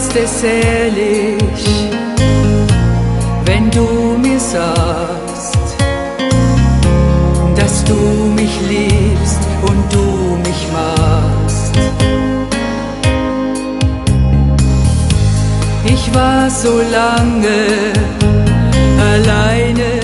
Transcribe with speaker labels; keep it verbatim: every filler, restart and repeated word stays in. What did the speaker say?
Speaker 1: fandst es ehrlich, wenn du mir sagst, dass du mich liebst und du mich magst. Ich war so lange alleine